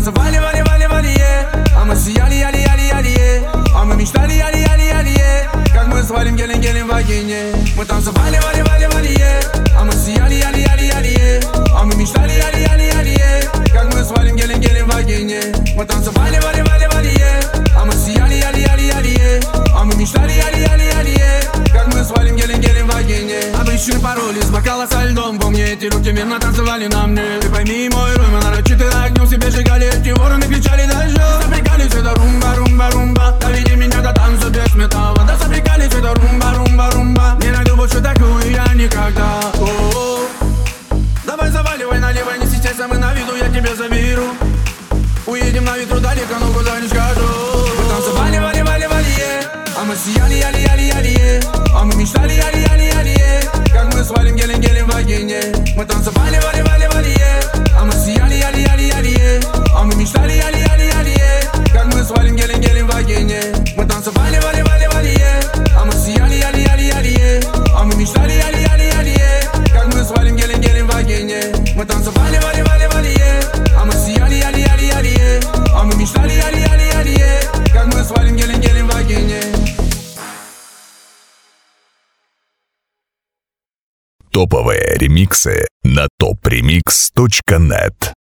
танцевали, вали, вали, вали, а мы сияли, яли, яли, яли, а мы мечтали, яли, яли, яли, как мы свалим гелем, гелем в вагине. Мы танцевали, вали, вали, вали, а мы сияли, яли, яли, яли, а мы мечтали, яли, яли, яли, как мы свалим гелем, гелем в вагине. Мы танцевали, вали, вали, вали, а мы сияли, яли, яли, яли, а мы мечтали, яли, яли, яли, как мы свалим гелем, гелем в вагине. Обычный пароль из бокала со льдом, помни, эти руки мирно танцевали на мне. Ты пойми, мой рой, мы нарочито огнем себе сжигали, эти вороны кричали дождем. Запрягались, это румба, румба, румба, доведи меня до танца без металла. Да запрягались, это румба, румба, румба, не найду больше такую я никогда. О-о-о. Давай заваливай, наливай, не стесняйся, мы на виду, я тебе заберу. Уедем на ветру далеко, но куда не скажу. Мы танцевали, вали, вали, вали, а мы сияли, яли, яли, яли, а мы мечтали, яли, яли, яли, как мы свалим гелем, гелем в вагине. Мы танцевали, вали, вали, вали, а мы сияли, яли, яли, яли, а мы мечтали, яли, яли, яли, как мы свалим гелем, гелем в вагине. Мы танцевали, вали, вали, вали, а мы сияли, яли, яли, яли, а мы мечтали, яли, яли, яли, как мы свалим гелем, гелем в вагине. Мы танцевали, вали, вали, вали, а мы сияли, яли, яли, яли, а мы мечтали, яли, яли, яли, как мы свалим гелем, гелем в вагине. Топовые ремиксы на topremix.net.